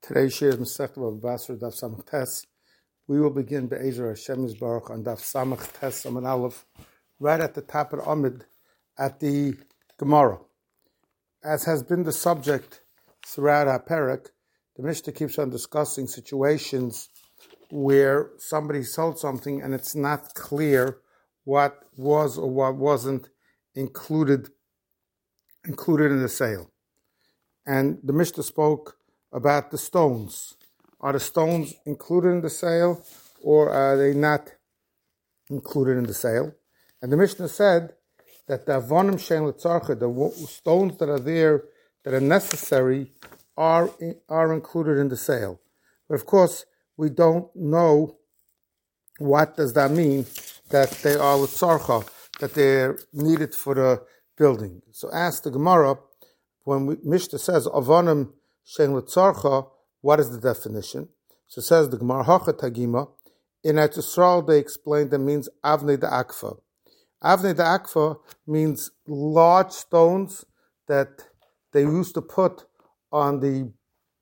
Today's share is Masechta Bava Basra Daf Samach Tes. We will begin Be'ezer Hashem Yisbarach on Daf Samach Tes Amud Aleph, right at the top of the Amud at the Gemara. As has been the subject throughout HaPerek, the Mishnah keeps on discussing situations where somebody sold something and it's not clear what was or what wasn't included in the sale. And the Mishnah spoke about the stones. Are the stones included in the sale or are they not included in the sale? And the Mishnah said that the avonim shein l'tzarcha, the stones that are there that are necessary, are included in the sale. But of course, we don't know what does that mean, that they are l'tzarcha, that they're needed for the building. So ask the Gemara, when Mishnah says avonim shein l'tzarcha, what is the definition? So says the Gemara, Hacha Tagima. In Eretz Yisrael, they explained that means Avnei Da'akfa. Avnei Da'akfa means large stones that they used to put on the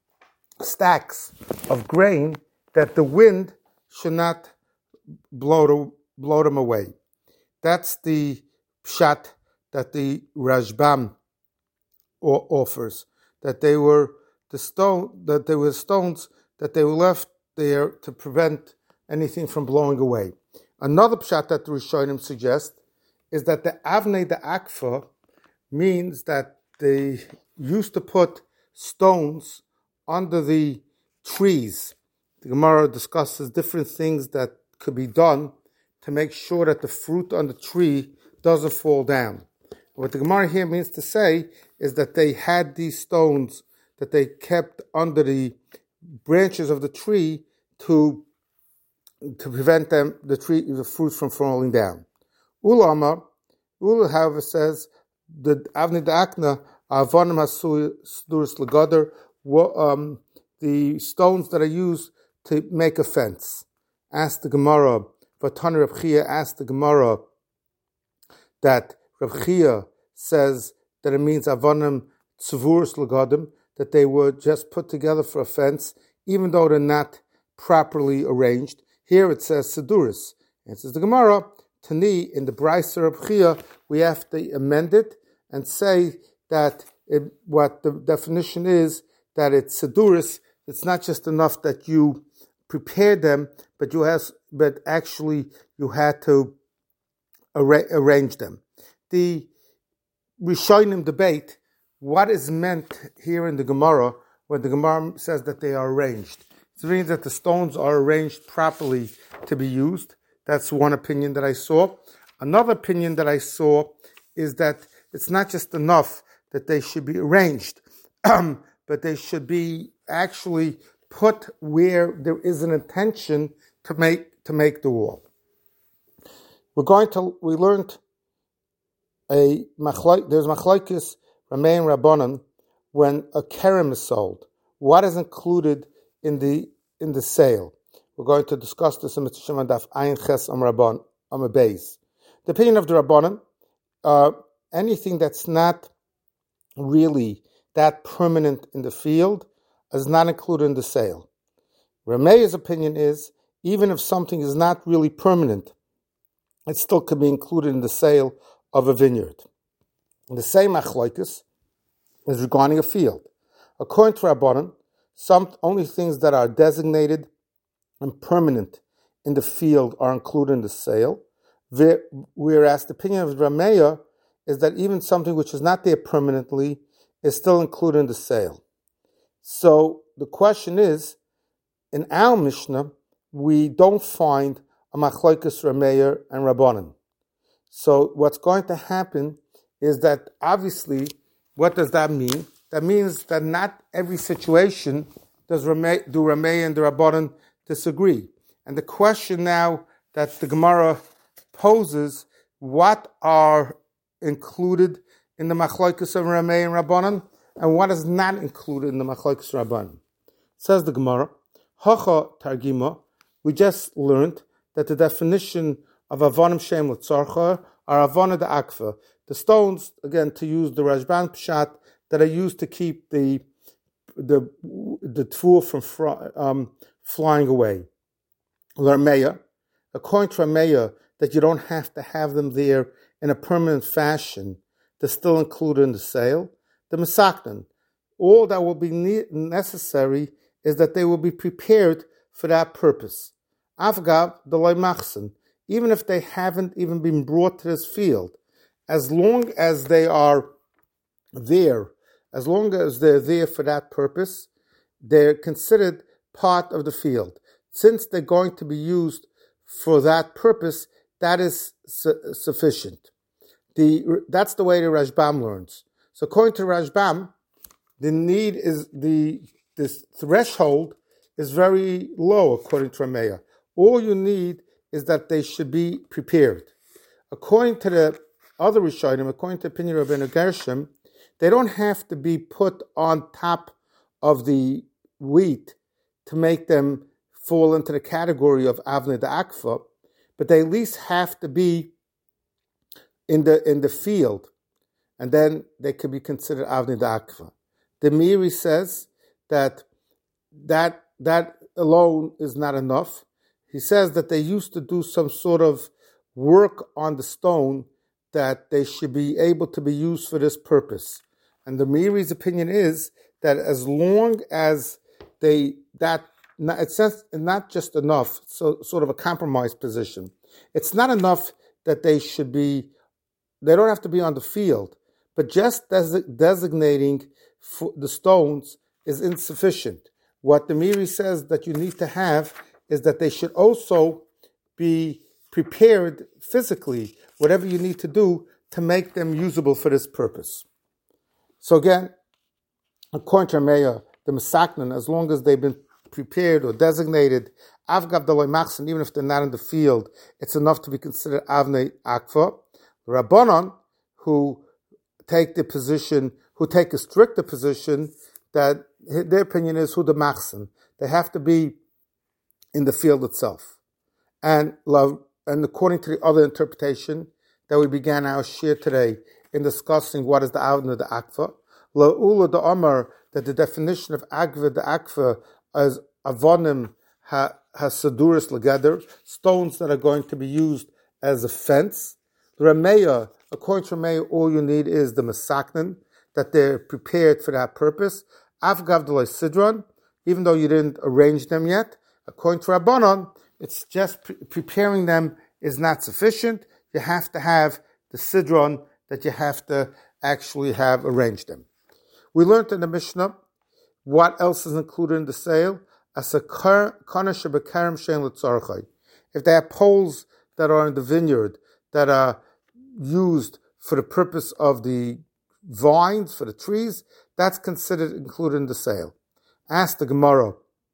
stacks of grain that the wind should not blow them away. That's the pshat that the Rashbam offers, that they were stones that they were left there to prevent anything from blowing away. Another pshat that the Rishonim suggest is that the Avnei Da'akfa means that they used to put stones under the trees. The Gemara discusses different things that could be done to make sure that the fruit on the tree doesn't fall down. What the Gemara here means to say is that they had these stones that they kept under the branches of the tree to prevent the fruit from falling down. Ula, however, says the Avnei Da'akna avonim hasuduris l'gadar, the stones that are used to make a fence. Ask the Gemara, Vatani Reb Chia asked the Gemara that Reb Chia says that it means avonim tzuvuris l'gadim, that they were just put together for a fence, even though they're not properly arranged. Here it says Seduris. And it says the Gemara, Tani, in the Brisa of Chia, we have to amend it and say that what the definition is, that it's Seduris. It's not just enough that you prepared them, but actually you had to arrange them. The Rishonim debate what is meant here in the Gemara when the Gemara says that they are arranged. It means that the stones are arranged properly to be used. That's one opinion that I saw. Another opinion that I saw is that it's not just enough that they should be arranged, but they should be actually put where there is an intention to make the wall. We learned there's machlokes Ramei and Rabbanan when a kerem is sold. What is included in the sale? We're going to discuss this in Mitzvah Daf Ayin Ches Am Rabban Am Beis. The opinion of the Rabbanan, anything that's not really that permanent in the field is not included in the sale. Ramei's opinion is even if something is not really permanent, it still could be included in the sale of a vineyard. The same machlokes is regarding a field. According to Rabbanan, only things that are designated and permanent in the field are included in the sale, whereas the opinion of Rameya is that even something which is not there permanently is still included in the sale. So the question is, in our Mishnah, we don't find a machlokes Rameya and Rabbanan. So what's going to happen is that obviously, what does that mean? That means that not every situation do Ramei and the Rabbanan disagree. And the question now that the Gemara poses, what are included in the machlokes of Ramei and Rabbanan, and what is not included in the machlokes Rabbanan? Says the Gemara, Hacha Targima, we just learned that the definition of avonim shein l'tzarcha are avonah da'akfa. The stones, again, to use the Rashbam pshat, that are used to keep the tfur from flying away. L'Rameya, according to Rameya, that you don't have to have them there in a permanent fashion. They're still included in the sale. The Mesaknan, all that will be necessary is that they will be prepared for that purpose. Avgav the Loimachsen, even if they haven't even been brought to this field, as long as they are there, as long as they're there for that purpose, they're considered part of the field. Since they're going to be used for that purpose, that is sufficient. That's the way the Rashbam learns. So according to Rashbam, the need is this threshold is very low according to Rameya. All you need is that they should be prepared. According to the other Rishonim, according to the opinion of Rabbeinu Gershom, they don't have to be put on top of the wheat to make them fall into the category of Avnei Akfa, but they at least have to be in the field, and then they could be considered Avnei Akfa. The Meiri says that alone is not enough. He says that they used to do some sort of work on the stone that they should be able to be used for this purpose. And the Meiri's opinion is that as long as it's not just enough, so sort of a compromise position. It's not enough that they don't have to be on the field, but just designating the stones is insufficient. What the Meiri says that you need to have is that they should also be prepared physically, whatever you need to do to make them usable for this purpose. So again, according to Rameya, the Mesaknan, as long as they've been prepared or designated, Avgav Daloi Machsen, even if they're not in the field, it's enough to be considered Avnei Akfa. Rabbanon, who take a stricter position, that their opinion is Hu the Machsen. They have to be in the field itself. And according to the other interpretation that we began our shir today in discussing what is the Avnei the Akfa, La'ula the Omar, that the definition of Avnei the Akfa as avonim hasaduris together, stones that are going to be used as a fence. The Rameya, according to Rameya, all you need is the Mesaknan, that they're prepared for that purpose. Avgav D'loi Sidron, even though you didn't arrange them yet, according to Rabbanon, it's just preparing them is not sufficient. You have to have the Sidron, that you have to actually have arranged them. We learned in the Mishnah what else is included in the sale. If they have poles that are in the vineyard that are used for the purpose of the vines, for the trees, that's considered included in the sale. Ask the Gemara,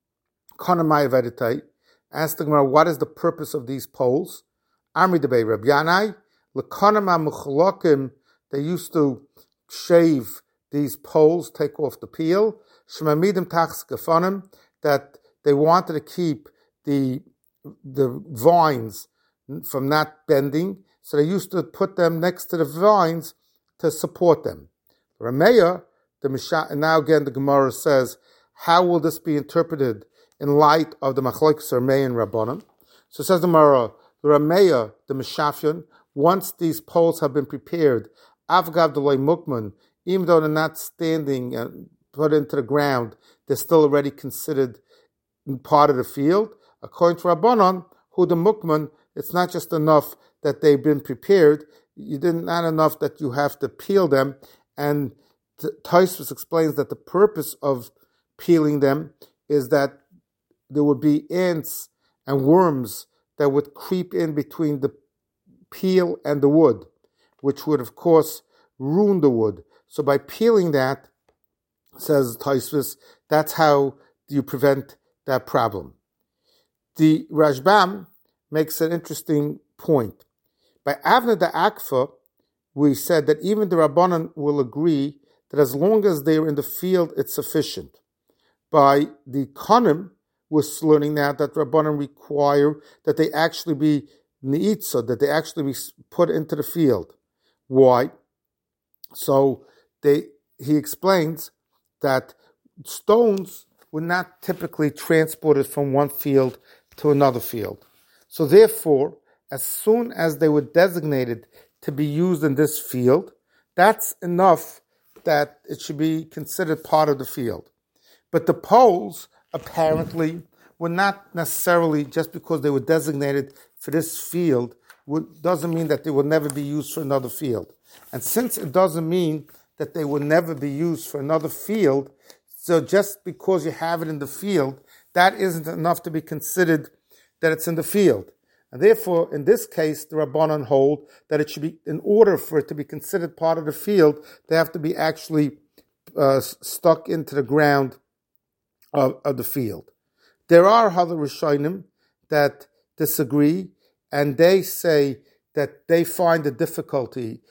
ask the Gemara, what is the purpose of these poles? Amri debei Reb Yanai, l'konama muchlokim, they used to shave these poles, take off the peel, shemamidim tachs gefonim, that they wanted to keep the vines from not bending, so they used to put them next to the vines to support them. Rameya, and now again the Gemara says, how will this be interpreted in light of the Machlokes Rameya and Rabbanan? So it says the Gemara, the Rameya, the Meshafyon, once these poles have been prepared, Avgav D'loi Mukman, even though they're not standing and put into the ground, they're still already considered part of the field. According to Rabbanon, Hu the Mukman, it's not just enough that they've been prepared, not enough that you have to peel them. And Tosfos explains that the purpose of peeling them is that there would be ants and worms that would creep in between the peel and the wood, which would, of course, ruin the wood. So by peeling that, says Tosfos, that's how you prevent that problem. The Rashbam makes an interesting point. By Avnei the Akfa, we said that even the Rabbanan will agree that as long as they're in the field, it's sufficient. By the Konim, we're learning now that Rabbanan require that they actually be ni'itza, that they actually be put into the field. Why? So he explains that stones were not typically transported from one field to another field. So therefore, as soon as they were designated to be used in this field, that's enough that it should be considered part of the field. But the poles, apparently, were not necessarily, just because they were designated for this field, doesn't mean that they will never be used for another field. And since it doesn't mean that they will never be used for another field, so just because you have it in the field, that isn't enough to be considered that it's in the field. And therefore, in this case, the Rabbanan hold that it should be, in order for it to be considered part of the field, they have to be actually stuck into the ground of the field. There are other Rishonim that disagree, and they say that they find it difficult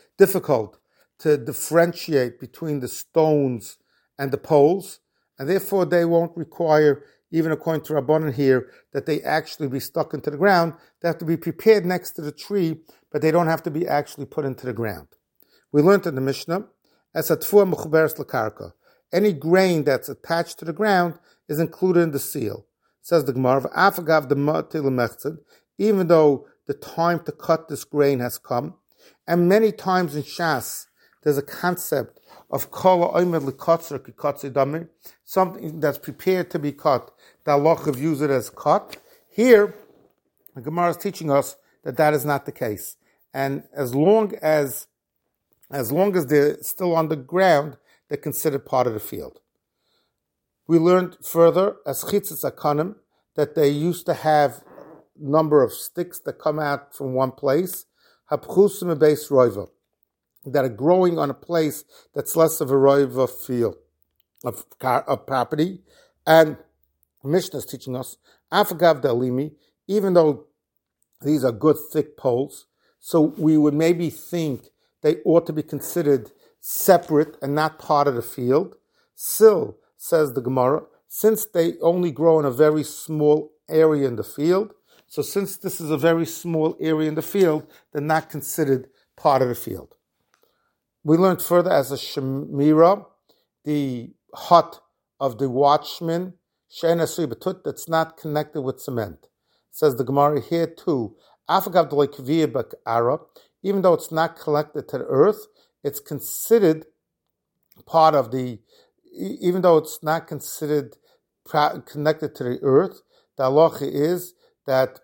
to differentiate between the stones and the poles, and therefore they won't require, even according to Rabbanan here, that they actually be stuck into the ground. They have to be prepared next to the tree, but they don't have to be actually put into the ground. We learned in the Mishnah, as a tfua mechuberes lakarka, any grain that's attached to the ground is included in the seal. Says the Gemara, "Afagav the matil mechzed," even though the time to cut this grain has come. And many times in Shas, there's a concept of kol ha'omer l'kotzer k'kotzer damir, something that's prepared to be cut. The halacha views it as cut. Here, the Gemara is teaching us that that is not the case. And as long as they're still on the ground, they're considered part of the field. We learned further, as chitzitz akanim, that they used to have a number of sticks that come out from one place, hapchusim beis roiva, that are growing on a place that's less of a roiva field of property. And Mishnah is teaching us, afagav dalimi, even though these are good thick poles, so we would maybe think they ought to be considered separate and not part of the field. Still, says the Gemara, since they only grow in a very small area in the field, so since this is a very small area in the field, they're not considered part of the field. We learned further as a shemira, the hut of the watchman, she'en asui betut, that's not connected with cement. Says the Gemara here too, afagav d'loi kaviyah b'k'ara, even though it's not connected to the earth, it's considered part of the, even though it's not considered connected to the earth, the halacha is that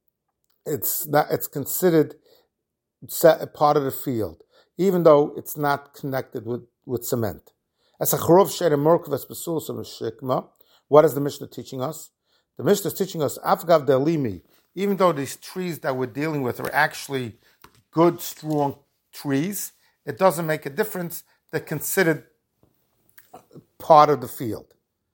it's considered part of the field, even though it's not connected with cement. As a charov she'er morkves besulos shikma, what is the Mishnah teaching us? The Mishnah is teaching us afgav delimi, even though these trees that we're dealing with are actually good, strong trees, it doesn't make a difference. They're considered part of the field.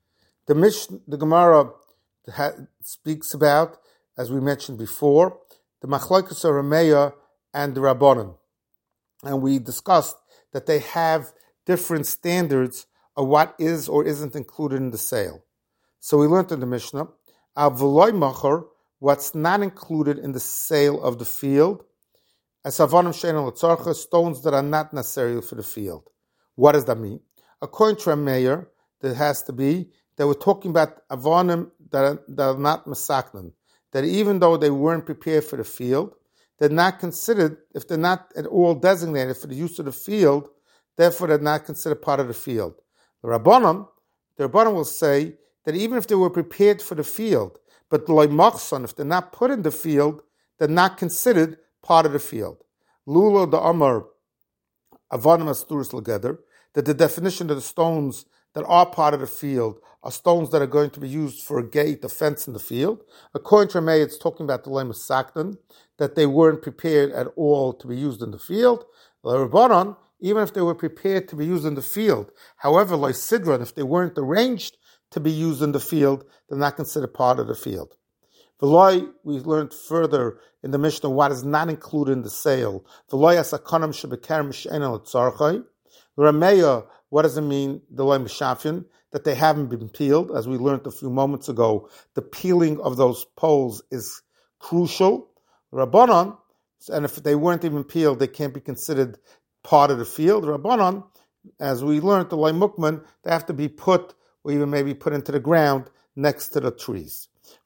The Gemara speaks about, as we mentioned before, the Machlokes Rameya and the Rabbanan. And we discussed that they have different standards of what is or isn't included in the sale. So we learned in the Mishnah, Avloi Machar, what's not included in the sale of the field, as Avanim She'ein L'Tzorcha, stones that are not necessary for the field. What does that mean? According to Rameya, there has to be, that we're talking about Avanim that are not Masaknan, that even though they weren't prepared for the field, they're not considered, if they're not at all designated for the use of the field, therefore they're not considered part of the field. The Rabbanim will say that even if they were prepared for the field, but loy machson, if they're not put in the field, they're not considered part of the field. Lula the Amar Avanim Asturis together, that the definition of the stones that are part of the field are stones that are going to be used for a gate, a fence in the field. According to Rameh, it's talking about the Lema Sakdan, that they weren't prepared at all to be used in the field. The Rabbanan, even if they were prepared to be used in the field, however, like Sidran, if they weren't arranged to be used in the field, they're not considered part of the field. V'loi, we learned further in the Mishnah what is not included in the sale. V'loi asakanam shebeker mishein al tzarchai. Rameya, what does it mean, the loy mishafin, that they haven't been peeled? As we learned a few moments ago, the peeling of those poles is crucial. Rabbanan, and if they weren't even peeled, they can't be considered part of the field. Rabbanan, as we learned, the loy mukman, they have to be put or even maybe put into the ground next to the trees.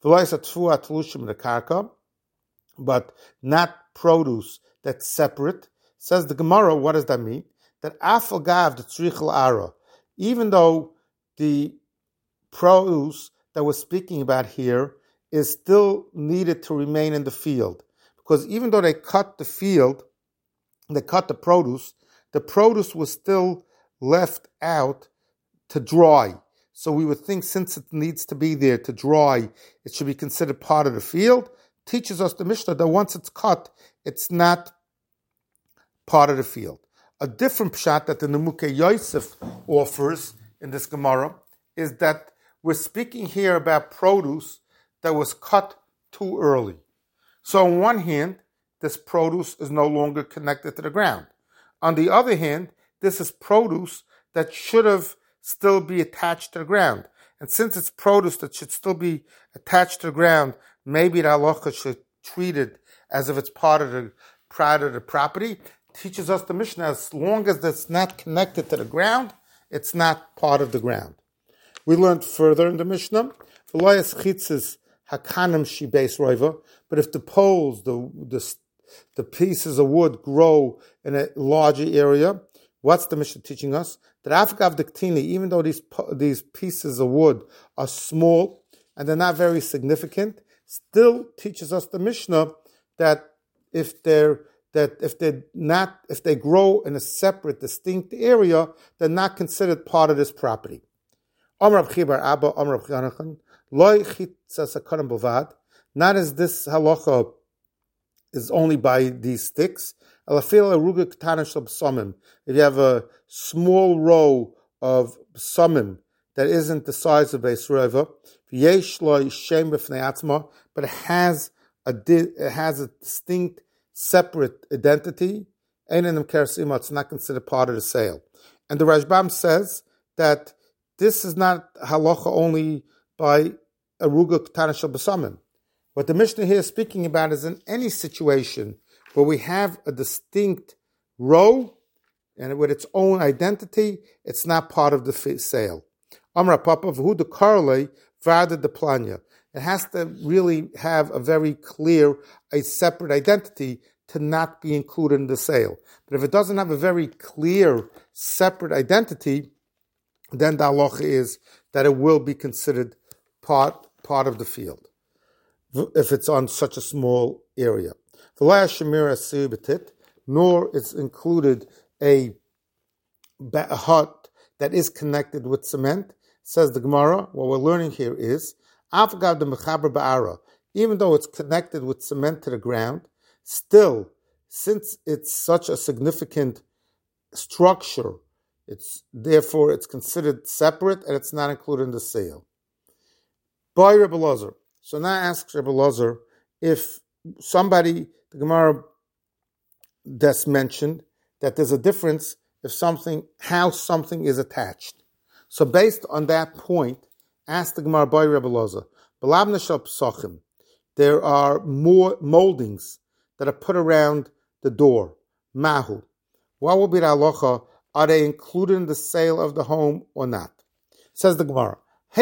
But not produce that's separate. Says the Gemara, what does that mean? That afagav the tzrichel ara, even though the produce that we're speaking about here is still needed to remain in the field. Because even though they cut the field, they cut the produce was still left out to dry. So we would think since it needs to be there to dry, it should be considered part of the field. Teaches us the Mishnah that once it's cut, it's not part of the field. A different pshat that the Nemuke Yosef offers in this Gemara is that we're speaking here about produce that was cut too early. So on one hand, this produce is no longer connected to the ground. On the other hand, this is produce that should have still be attached to the ground. And since it's produce that should still be attached to the ground, maybe the halacha should treat it as if it's part of the property. Teaches us the Mishnah, as long as it's not connected to the ground, it's not part of the ground. We learned further in the Mishnah, but if the poles, the pieces of wood grow in a larger area, what's the Mishnah teaching us? That afgav diktini, even though these pieces of wood are small and they're not very significant, still teaches us the Mishnah that if they grow in a separate, distinct area, they're not considered part of this property. Not as this halacha is only by these sticks. If you have a small row of psamim that isn't the size of Beis Reva, but it has a distinct, separate identity, it's not considered part of the sale. And the Rashbam says that this is not halacha only by aruga ketana shel b'samim. What the Mishnah here is speaking about is in any situation where we have a distinct row and with its own identity, it's not part of the sale. Amra Papa v'hu de karle v'ada de planya. It has to really have a very clear, a separate identity to not be included in the sale. But if it doesn't have a very clear, separate identity, then the halacha is that it will be considered part of the field, if it's on such a small area. Nor it's included a hut that is connected with cement. Says the Gemara, what we're learning here is, even though it's connected with cement to the ground, still, since it's such a significant structure, it's considered separate and it's not included in the sale. By Rebbe Elazar. So now asks Rebbe Elazar if somebody, the Gemara that's mentioned, that there's a difference how something is attached. So based on that point, ask the Gemara by Rebbe Elazar. There are more moldings that are put around the door. Mahu. What will be the halacha? Are they included in the sale of the home or not? Says the Gemara.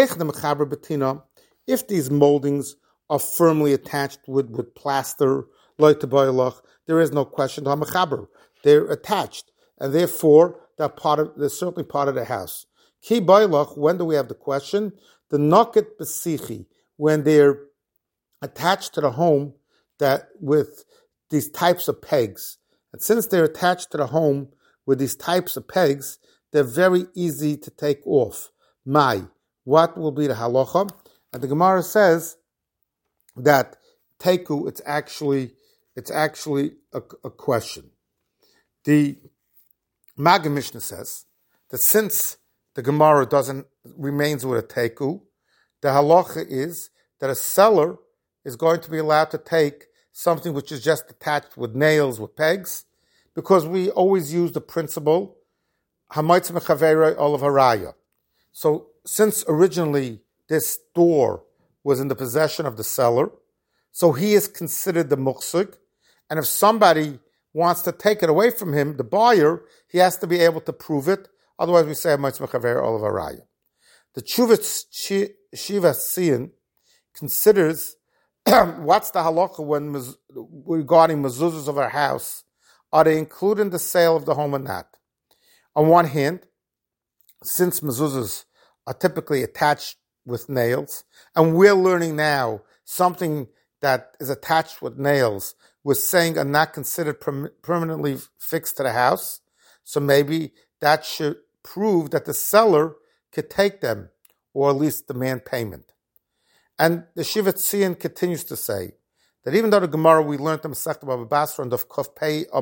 If these moldings are firmly attached with plaster, there is no question. They're attached, and therefore they're certainly part of the house. Ki bailach, when do we have the question? The noket besichi, when they're attached to the home that with these types of pegs. And since they're attached to the home with these types of pegs, they're very easy to take off. What will be the halacha? And the Gemara says that teku, it's actually a question. The Maggid Mishnah says that since the Gemara remains with a teku, the halacha is that a seller is going to be allowed to take something which is just attached with nails, with pegs, because we always use the principle hamaytz mechaverei olav haraya. So since originally this door was in the possession of the seller, so he is considered the muksuk, and if somebody wants to take it away from him, the buyer, he has to be able to prove it. Otherwise, we say hamaytz mechaverei olav haraya. The Chuvas Shiva Sian considers what's the halacha when regarding mezuzahs of our house. Are they included in the sale of the home or not? On one hand, since mezuzahs are typically attached with nails, and we're learning now something that is attached with nails, we're saying are not considered permanently fixed to the house, so maybe that should prove that the seller could take them, or at least demand payment. And the Shiva Tzion continues to say that even though the Gemara we learned the Masechta Baba Basra and of Kuf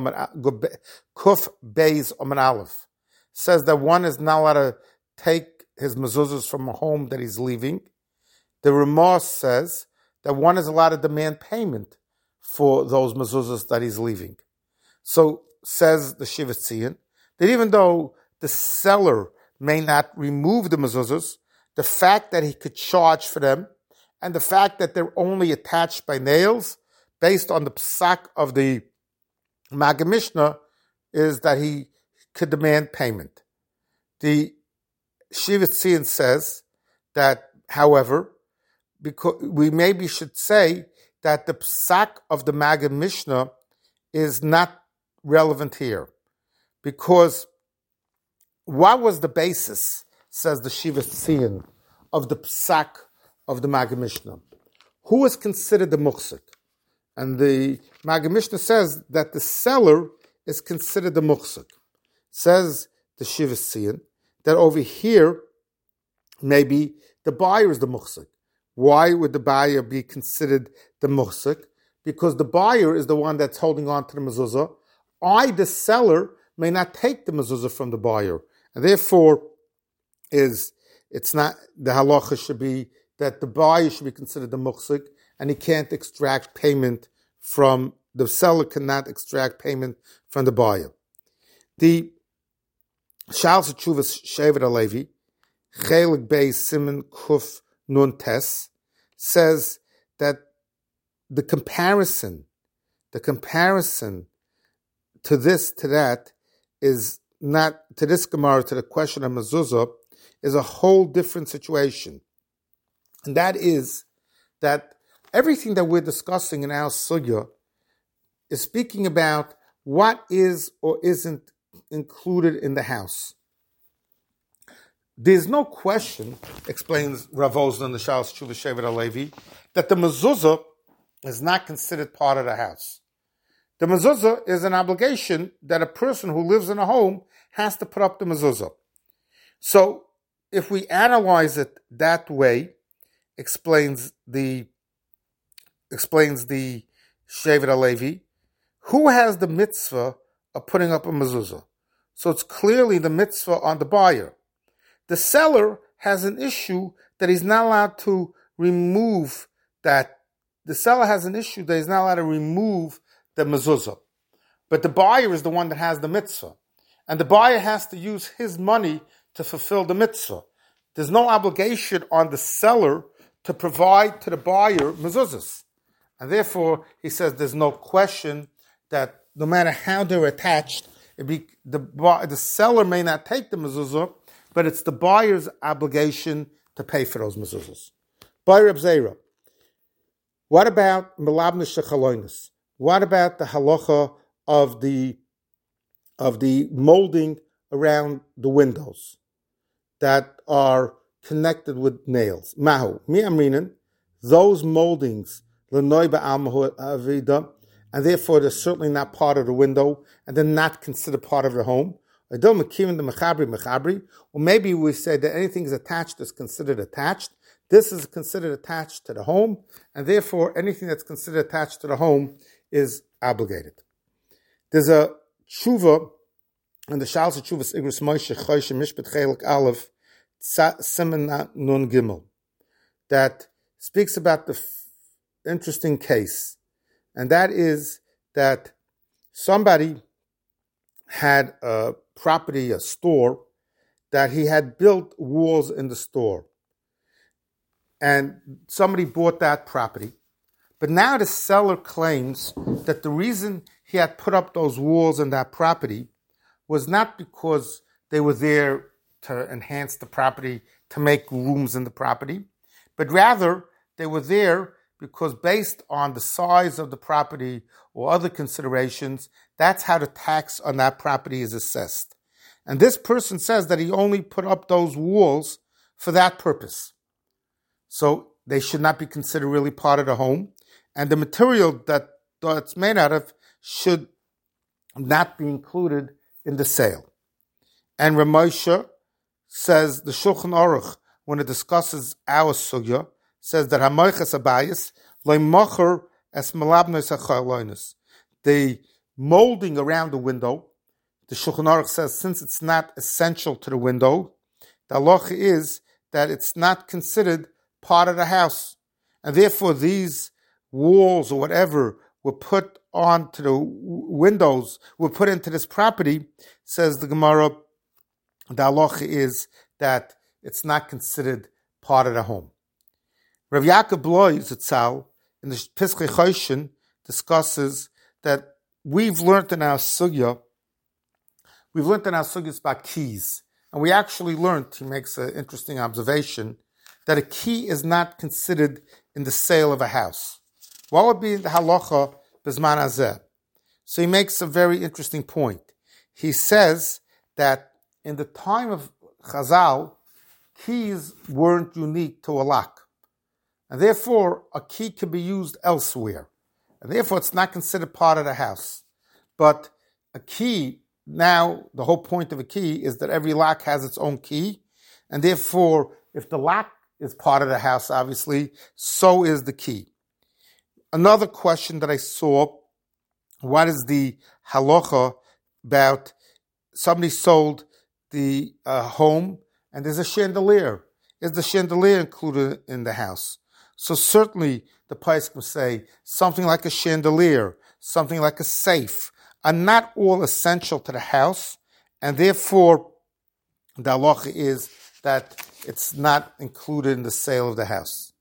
Beis Omen Aleph says that one is not allowed to take his mezuzahs from a home that he's leaving, the Ramah says that one is allowed to demand payment for those mezuzahs that he's leaving. So says the Shiva Tzion that even though the seller may not remove the mezuzahs, the fact that he could charge for them and the fact that they're only attached by nails, based on the psak of the Maggid Mishnah, is that he could demand payment. The Shiva Tzion says that, however, because we maybe should say that the psak of the Maggid Mishnah is not relevant here, because what was the basis, says the Shiva Tzion, of the psak of the Maggid Mishnah? Who is considered the muhsik? And the Maggid Mishnah says that the seller is considered the muhsik. Says the Shiva Tzion that over here, maybe the buyer is the muhsik. Why would the buyer be considered the muhsik? Because the buyer is the one that's holding on to the mezuzah. I, the seller, may not take the mezuzah from the buyer. And therefore, it's not, the halacha should be that the buyer should be considered the muhsik, and he can't extract payment from, the seller cannot extract payment from the buyer. The Sha'al Tshuvas Shevet HaLevi, Chelik Beis Siman Kuf Nun Tes, says that the comparison to this, to that, is not, to this Gemara, to the question of mezuzah, is a whole different situation. And that is that everything that we're discussing in our sugya is speaking about what is or isn't included in the house. There's no question, explains Rav Osler in the Sha'al Tshuvas Shevet HaLevi, that the mezuzah is not considered part of the house. The mezuzah is an obligation that a person who lives in a home has to put up the mezuzah. So, if we analyze it that way, explains the Shevet HaLevi, who has the mitzvah of putting up a mezuzah? So it's clearly the mitzvah on the buyer. The seller has an issue that he's not allowed to remove that. The seller has an issue that he's not allowed to remove the mezuzah. But the buyer is the one that has the mitzvah. And the buyer has to use his money to fulfill the mitzvah. There's no obligation on the seller to provide to the buyer mezuzahs. And therefore, he says there's no question that no matter how they're attached, the seller may not take the mezuzah, but it's the buyer's obligation to pay for those mezuzahs. Buyer Zera. What about Melabna Shechalonis? What about the halacha of the molding around the windows that are connected with nails? Mahu. Mi amrinan, those moldings, l'noi ba'al avida, and therefore they're certainly not part of the window, and they're not considered part of the home. Or maybe we say that anything is attached is considered attached. This is considered attached to the home, and therefore anything that's considered attached to the home is obligated. There's a tshuva, and the Sha'al Tshuvas Igros Moshe Chosh Mishpat Chelik Aleph Siman Nun Gimel, that speaks about the interesting case, and that is that somebody had a property, a store, that he had built walls in the store. And somebody bought that property. But now the seller claims that the reason he had put up those walls in that property was not because they were there to enhance the property to make rooms in the property, but rather they were there because based on the size of the property or other considerations, that's how the tax on that property is assessed. And this person says that he only put up those walls for that purpose. So they should not be considered really part of the home. And the material that it's made out of should not be included in the sale. And Ramosha says, the Shulchan Aruch, when it discusses our sugya, says that Hamoiches Abayis, Loimacher es Malabnos HaChalonis. The molding around the window, the Shulchan Aruch says, since it's not essential to the window, the halacha is that it's not considered part of the house. And therefore these walls or whatever were put onto the windows, were put into this property, says the Gemara, the halacha is that it's not considered part of the home. Rav Yaakov Bloy Zitzal in the Piskei Choshen discusses that we've learned in our sugya about keys. And we actually learned, he makes an interesting observation, that a key is not considered in the sale of a house. What would be the halacha b'zman hazeh? So he makes a very interesting point. He says that in the time of Chazal, keys weren't unique to a lock. And therefore, a key can be used elsewhere. And therefore, it's not considered part of the house. But a key, now, the whole point of a key is that every lock has its own key. And therefore, if the lock is part of the house, obviously, so is the key. Another question that I saw, what is the halacha about somebody sold the home and there's a chandelier? Is the chandelier included in the house? So certainly the Pais will say something like a chandelier, something like a safe, are not all essential to the house, and therefore the halacha is that it's not included in the sale of the house.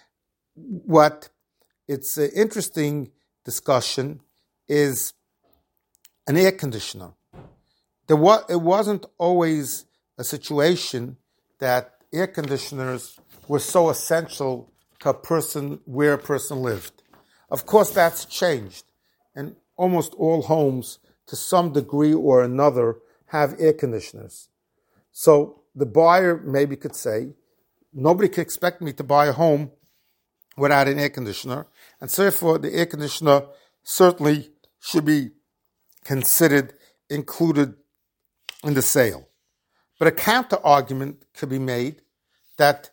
What it's an interesting discussion is an air conditioner. It wasn't always a situation that air conditioners were so essential to a person where a person lived. Of course, that's changed, and almost all homes, to some degree or another, have air conditioners. So the buyer maybe could say, nobody could expect me to buy a home without an air conditioner, and so therefore the air conditioner certainly should be considered included in the sale. But a counter argument could be made that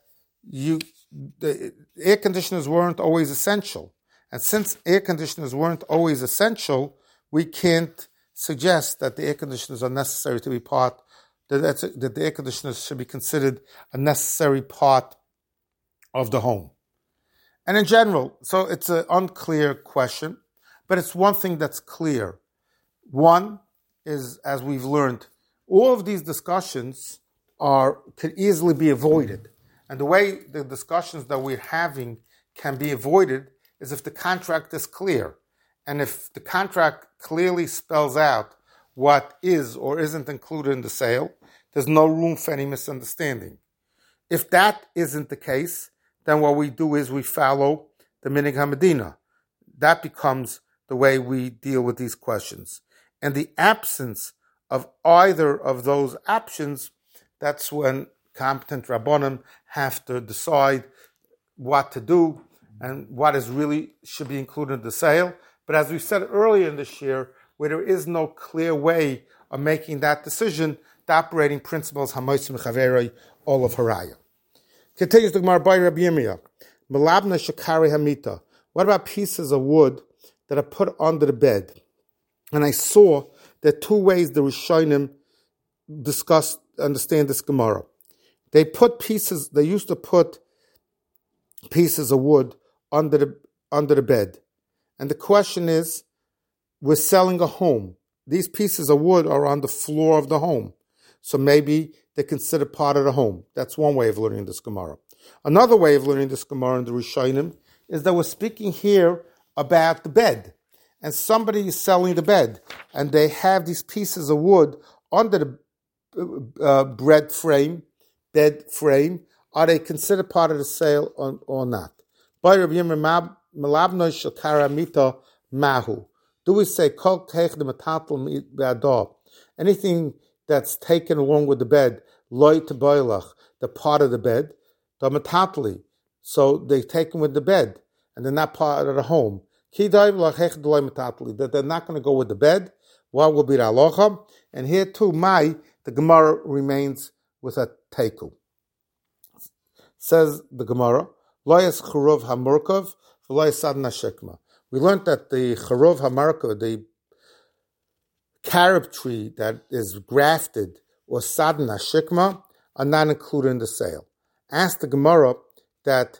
the air conditioners weren't always essential. And since air conditioners weren't always essential, we can't suggest that the air conditioners are necessary to be part, that the air conditioners should be considered a necessary part of the home. And in general, so it's an unclear question, but it's one thing that's clear. One is, as we've learned, all of these discussions could easily be avoided. And the way the discussions that we're having can be avoided is if the contract is clear. And if the contract clearly spells out what is or isn't included in the sale, there's no room for any misunderstanding. If that isn't the case, then what we do is we follow the Minig HaMedina. That becomes the way we deal with these questions. And the absence of either of those options, that's when competent Rabbanim have to decide what to do and what is really should be included in the sale. But as we said earlier in this year, where there is no clear way of making that decision, the operating principles Hamosim Chaverei, all of Haraya. Continues the Gemara by Rabbi Yirmiyah. Melabna Shakari Hamita. What about pieces of wood that are put under the bed? And I saw there are two ways the Rishonim understand this Gemara. They used to put pieces of wood under the bed. And the question is, we're selling a home. These pieces of wood are on the floor of the home. So maybe they're considered part of the home. That's one way of learning this Gemara. Another way of learning this Gemara in the Rishonim is that we're speaking here about the bed. And somebody is selling the bed. And they have these pieces of wood under the bed frame are they considered part of the sale or not? By Rabbi Yirmiyah Malabnoi Shakara Mita Mahu. Do we say Kol Kech the Matatel Be'ador? Anything that's taken along with the bed, Loi Teboilach, the part of the bed, the Matatli. So they take them with the bed, and they're not part of the home. That they're not going to go with the bed. What will be the halacha? And here too, the Gemara remains with a tekel. Says the Gemara, Loyas Charuv Hamurkov, Loyas Sadna Shekma. We learned that the Charuv Hamarkov, the carob tree that is grafted, or Sadna Shekma, are not included in the sale. Ask the Gemara that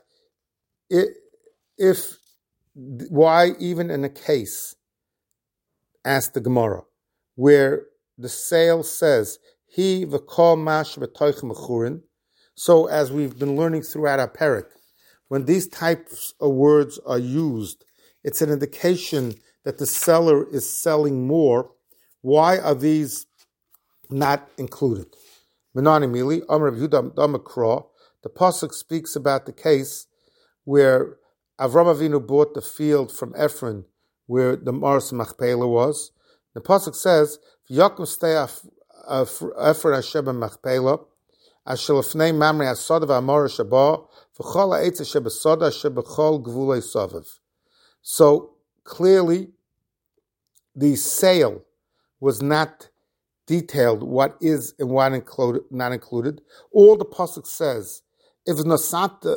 why even in a case, ask the Gemara, where the sale says, He v'kol mash v'toich mechurin. So as we've been learning throughout our parak, when these types of words are used, it's an indication that the seller is selling more. Why are these not included? Menani Mili, Amr Yehuda Damakra, the pasuk speaks about the case where Avram Avinu bought the field from Ephron, where the Mars Machpelah was. The pasuk says, "V'yakum stei Ephron Hashem Machpelah, asher lefnei mamrei asadav amor shaba, v'chol ha'etz asher b'soda asher b'chol gvulei sovev." So clearly, the sale was not detailed what is and what not included. All the pasuk says, if nasanti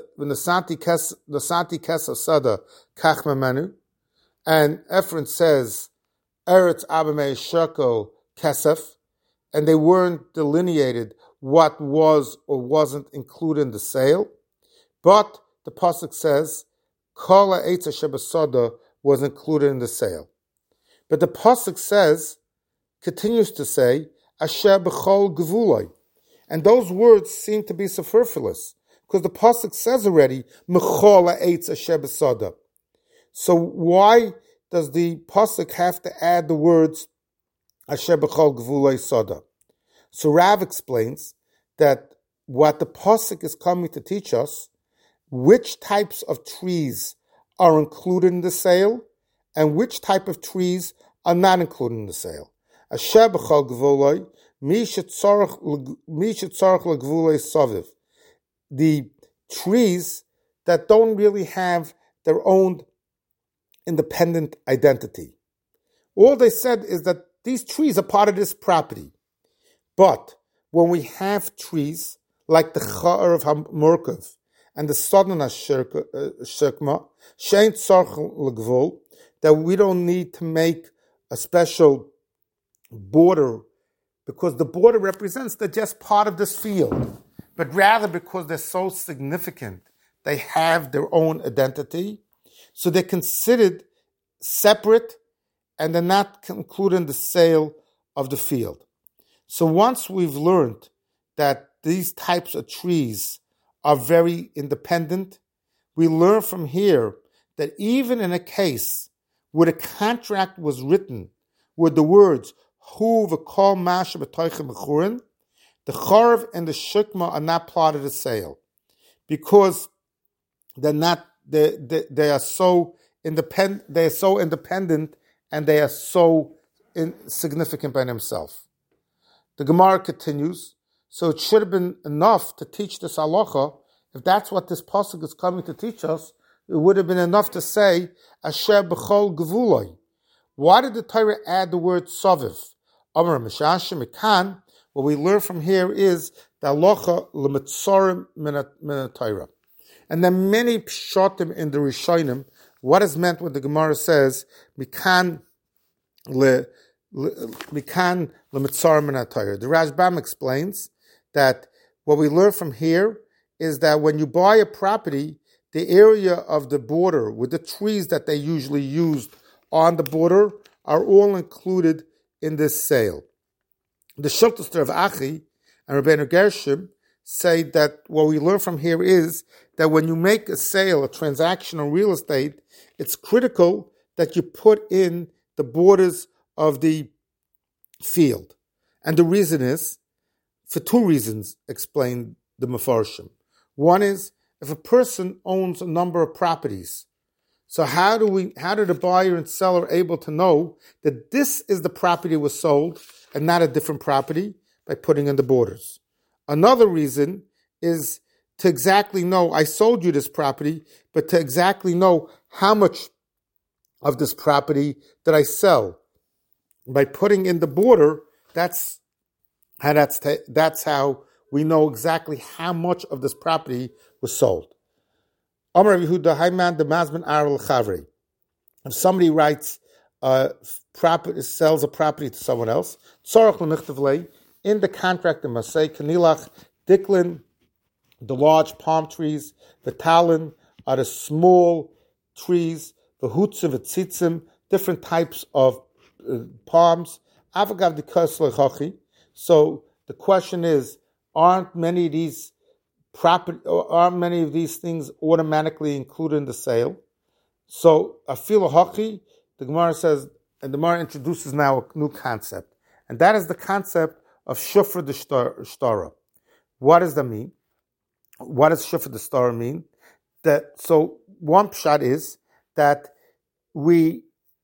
kesa sada kach memenu, and Ephron says eretz abamei shako kesef, and they weren't delineated what was or wasn't included in the sale, but the pasuk says kol ha'etz asher b'soda was included in the sale. But the pasuk continues to say asher b'chol gvulai, and those words seem to be superfluous, because the pasuk says already, Mechol ha'etz asher b'soda. So why does the pasuk have to add the words asher b'chol gvulei soda? So Rav explains that what the pasuk is coming to teach us, which types of trees are included in the sale, and which type of trees are not included in the sale. Asher b'chol gvulei, mi shetzarech legvulei soviv. The trees that don't really have their own independent identity. All they said is that these trees are part of this property. But when we have trees like the Cha'ar of Hamurkov and the Southern Shekma, Shein Tzarech Legvul, that we don't need to make a special border, because the border represents they're just part of this field, but rather because they're so significant, they have their own identity, so they're considered separate, and they're not included in the sale of the field. So once we've learned that these types of trees are very independent, we learn from here that even in a case where the contract was written with the words Hu v'kol masha b'toichem mechurin, the Charav and the Shikma are not part of the sale, because they are so independent. They are so independent, and they are so insignificant by themselves. The Gemara continues. So it should have been enough to teach this halacha. If that's what this pasuk is coming to teach us, it would have been enough to say Asher b'chol gvulai. Why did the Torah add the word soviv? Amar Mishashim Mikan. What we learn from here is the halacha l'mitzorim min Torah. And there are many pshatim in the Rishonim. What is meant when the Gemara says Mikan l'mitzorim min Torah? The Rashbam explains that what we learn from here is that when you buy a property, the area of the border with the trees that they usually used on the border are all included in this sale. The Shultester of Achi and Rabbeinu Gershom say that what we learn from here is that when you make a sale, a transaction on real estate, it's critical that you put in the borders of the field. And the reason is, for two reasons, explained the Mefarshim. One is if a person owns a number of properties. So how do the buyer and seller able to know that this is the property that was sold and not a different property? By putting in the borders. Another reason is to exactly know, I sold you this property, but to exactly know how much of this property did I sell. By putting in the border, that's how we know exactly how much of this property was sold. Amar Yehuda Hayman de Mazman Aral Chavri. If somebody sells a property to someone else, tzorach l'michtav in the contract it must say kanilach diklin, the large palm trees, the talon are the small trees, the hutzim, the tzitzim, different types of palms. Avagav dikas lechachi. So the question is, aren't many of these things automatically included in the sale? So afilu hachi, the Gemara says, and the Gemara introduces now a new concept, and that is the concept of shufra de shtara. What does that mean? What does shufra de shtara mean? So one pshat is that we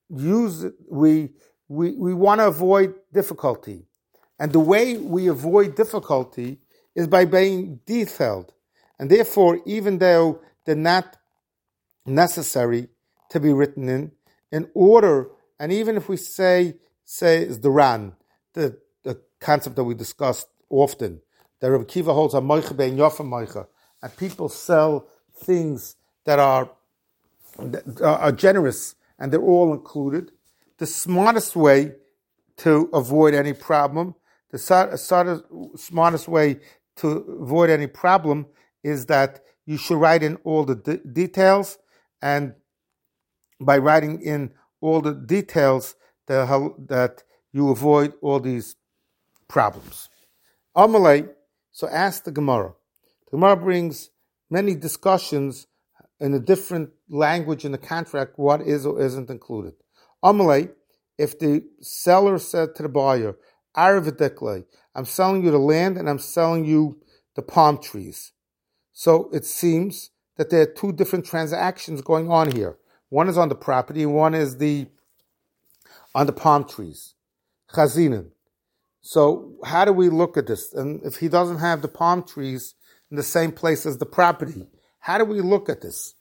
want to avoid difficulty, and the way we avoid difficulty is by being detailed, and therefore, even though they're not necessary to be written in order, and even if we say is the Ran, the concept that we discussed often, that Rabbi Kiva holds a moicha bein yofa moicha, and people sell things that are generous, and they're all included. The smartest way to avoid any problem, smartest way to avoid any problem is that you should write in all the details, and by writing in all the details that you avoid all these problems. Amalei, so ask the Gemara. The Gemara brings many discussions in a different language in the contract what is or isn't included. Amalei, if the seller said to the buyer, Aravidekle, I'm selling you the land and I'm selling you the palm trees. So it seems that there are two different transactions going on here. One is on the property, one is on the palm trees. Chazinin. So how do we look at this? And if he doesn't have the palm trees in the same place as the property, how do we look at this?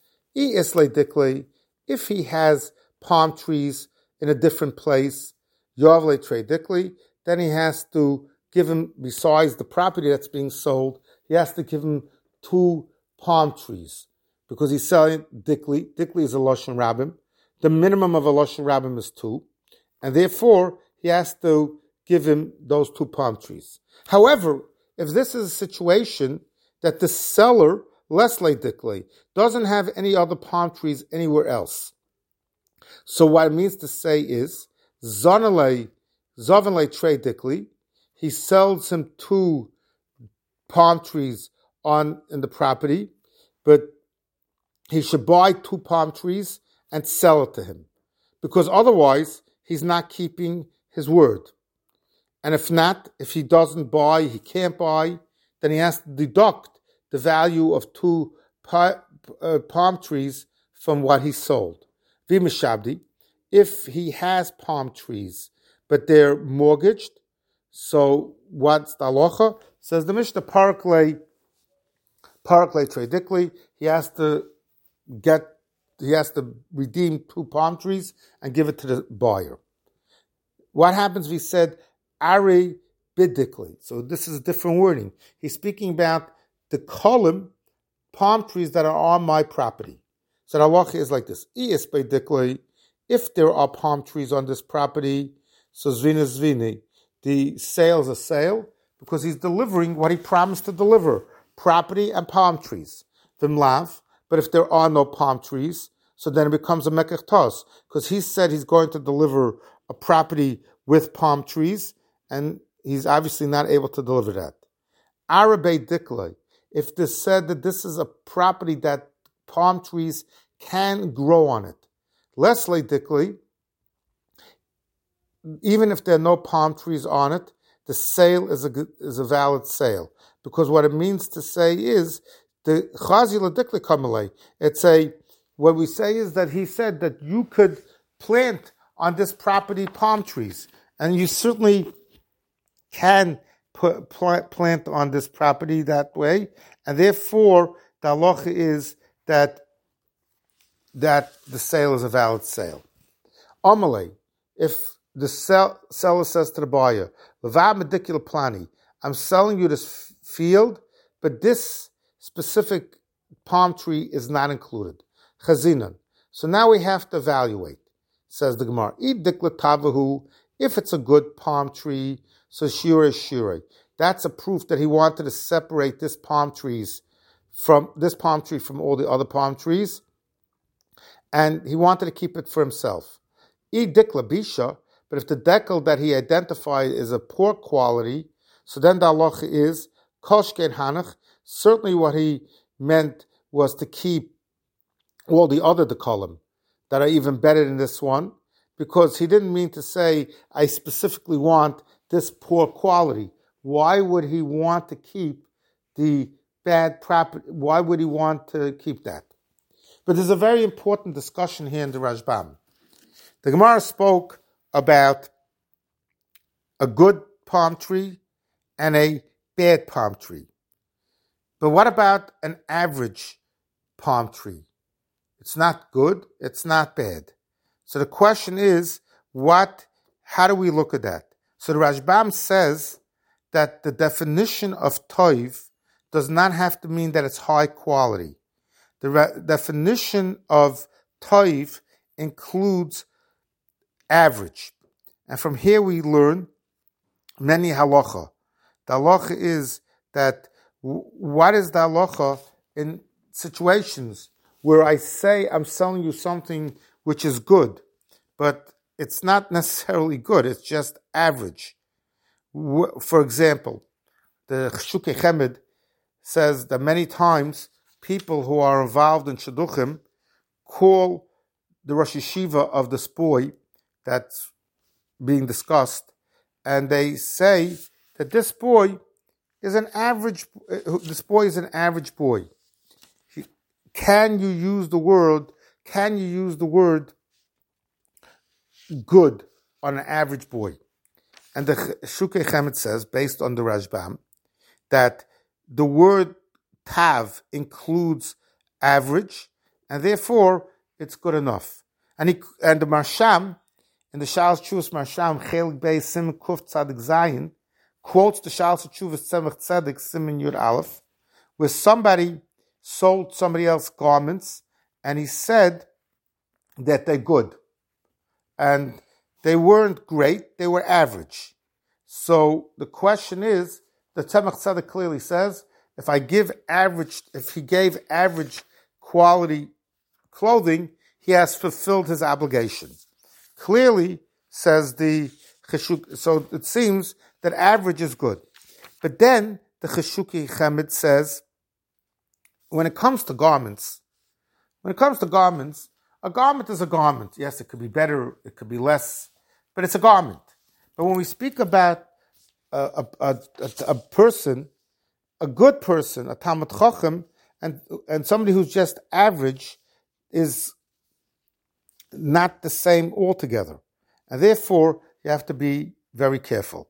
If he has palm trees in a different place, Yovle Trey Dikli, then he has to give him, besides the property that's being sold, he has to give him 2 palm trees, because he's selling Dikli. Dikli is a Lashon Rabbim. The minimum of a Lashon Rabbim is 2, and therefore he has to give him those 2 palm trees. However, if this is a situation that the seller, Leslie Dikli, doesn't have any other palm trees anywhere else, so what it means to say is, Zavanle Trey Dikli, he sells him 2 palm trees in the property, but he should buy 2 palm trees and sell it to him, because otherwise he's not keeping his word. And if he doesn't buy, he can't buy, then he has to deduct the value of 2 palm trees from what he sold. Vimishabdi, if he has palm trees, but they're mortgaged, so what's the halacha? Says the Mishnah, Paraklei Tradikli, he has to redeem 2 palm trees and give it to the buyer. What happens if he said, Ari Bidikli? So this is a different wording. He's speaking about the kolim, palm trees that are on my property. So the halacha is like this. If there are palm trees on this property, so zvini, the sale is a sale, because he's delivering what he promised to deliver, property and palm trees. Vimlav, but if there are no palm trees, so then it becomes a mekech tos, because he said he's going to deliver a property with palm trees, and he's obviously not able to deliver that. Arabe Diklei, if this said that this is a property that palm trees can grow on it. Leslie Dikley, even if there are no palm trees on it, the sale is a valid sale, because what it means to say is The chazi ladikli kamalei. It's a, what we say is that he said that you could plant on this property palm trees, and you certainly can plant on this property that way, and therefore the halacha is that the sale is a valid sale. Amalei, if the seller says to the buyer, "Levav medikula plani," I'm selling you this field, but this specific palm tree is not included. Chazinan. So now we have to evaluate. Says the Gemara, if it's a good palm tree, so shira is shira. That's a proof that he wanted to separate this palm tree from all the other palm trees, and he wanted to keep it for himself. Dikla bisha, but if the dekel that he identified is a poor quality, so then the halacha is koshken hanach. Certainly, what he meant was to keep all the other dekolim that are even better than this one, because he didn't mean to say, I specifically want this poor quality. Why would he want to keep the bad property? Why would he want to keep that? But there's a very important discussion here in the Rashbam. The Gemara spoke about a good palm tree and a bad palm tree. But what about an average palm tree? It's not good, it's not bad. So the question is, how do we look at that? So the Rashbam says that the definition of toiv does not have to mean that it's high quality. The definition of toiv includes average. And from here we learn many halacha. The halacha is that what is the halacha in situations where I say I'm selling you something which is good, but it's not necessarily good, it's just average. For example, the Cheshukei Chemed says that many times people who are involved in Shidduchim call the Rosh Yeshiva of this boy that's being discussed, and they say that this boy is an average boy. Can you use the word good on an average boy? And the Cheshukei Chemed says, based on the Rashbam, that the word tav includes average, and therefore it's good enough. And the Marsham, in the Shalos Tshuvos Marsham, Chelik Beis Siman Kuf Tzadik Zayin, quotes the Shalos Tshuvos Tzemach Tzedek Siman Yud Aleph, where somebody sold somebody else garments, and he said that they're good. And they weren't great, they were average. So the question is, the Tzemach Tzedek clearly says, if he gave average quality clothing, he has fulfilled his obligation. Clearly, says the Cheshuk, so it seems that average is good. But then the Cheshukei Chemed says, when it comes to garments, a garment is a garment. Yes, it could be better, it could be less, but it's a garment. But when we speak about a person, a good person, a Talmid Chacham, and somebody who's just average, is not the same altogether. And therefore, you have to be very careful.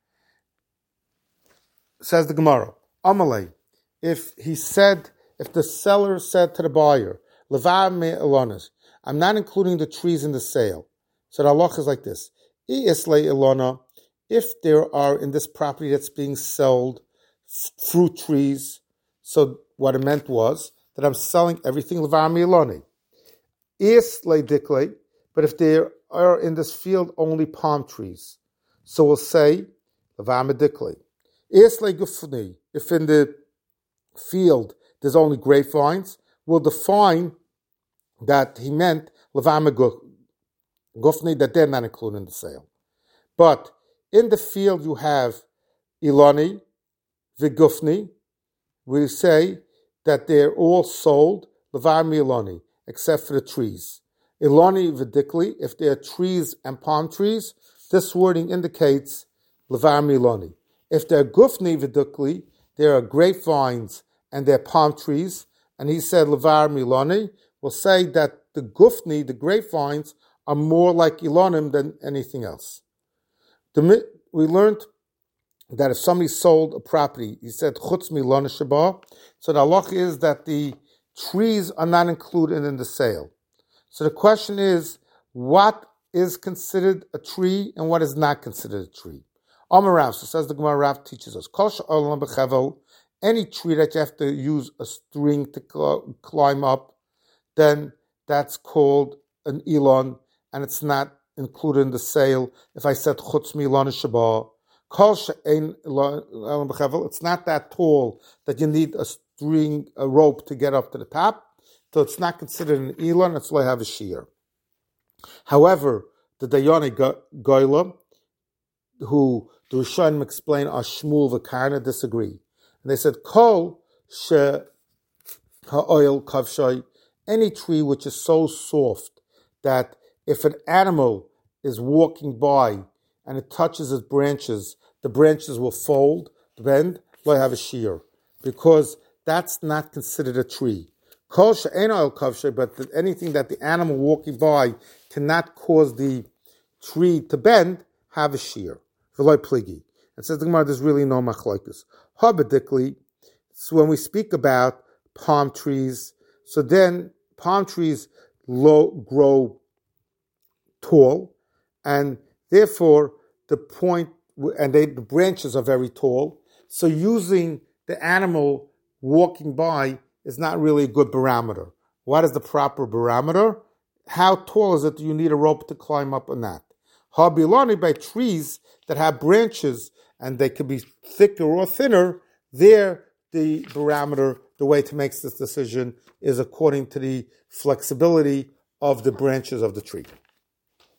Says the Gemara, Amalei, if the seller said to the buyer, Levav me elonas, I'm not including the trees in the sale. So the halacha is like this. Islay elona, if there are in this property that's being sold fruit trees, so what it meant was that I'm selling everything Levav me eloni. Islay diklay, but if there are in this field only palm trees, so we'll say Levav me diklay. Islay gufni, if in the field there's only grapevines, we'll define that he meant Levav me gufni, that they're not included in the sale. But in the field you have Ilani, Vigufni, we say that they're all sold Levav me Ilani, except for the trees. Ilani Vidikli, if there are trees and palm trees, this wording indicates Levav me Ilani. If they're Gufni Vidikli, there are grapevines and they're palm trees. And he said, Levar Milani, will say that the gufni, the grapevines, are more like Ilonim than anything else. We learned that if somebody sold a property, he said, Chutz Milana Shaba, so the halacha is that the trees are not included in the sale. So the question is, what is considered a tree and what is not considered a tree? Amar Rav, so says the Gemara, Rav teaches us, Kol she'olam b'chevel, any tree that you have to use a string to climb up, then that's called an Elon, and it's not included in the sale. If I said Chutz Milana Shaba, Kol she'ein olam b'chevel, it's not that tall that you need a rope to get up to the top, so it's not considered an Elon, it's like have a shear. However, the Dayani Goyla, who the Rishonim explain are Shmuel v'Karna, disagree. And they said, Kol she ha'oil kavshay, any tree which is so soft that if an animal is walking by and it touches its branches, the branches will fold, bend, will have a shear, because that's not considered a tree. Kol she'ein oil kavshay, but anything that the animal walking by cannot cause the tree to bend, have a shear. V'loy pligi. And says the Gemara, there's really no machlokes. Habedically, so when we speak about palm trees, so then palm trees grow tall, and therefore the branches are very tall. So using the animal walking by is not really a good barometer. What is the proper barometer? How tall is it? Do you need a rope to climb up on that? Habilani, by trees that have branches and they could be thicker or thinner, there the barometer, the way to make this decision is according to the flexibility of the branches of the tree.